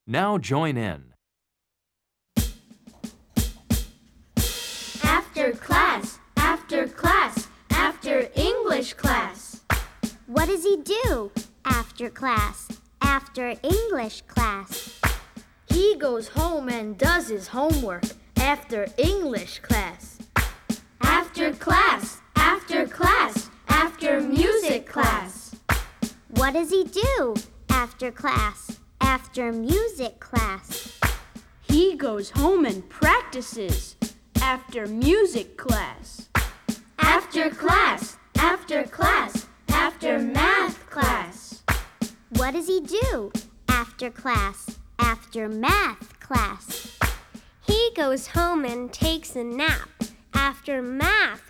Now join in. After class, after class, after English class. What does he do after class, after English class? He goes home and does his homework after English class. After class, after class, after music class. What does he do after class, after music class? He goes home and practices after music class. After class, after class, after math class. What does he do after class, after math class? He goes home and takes a nap after math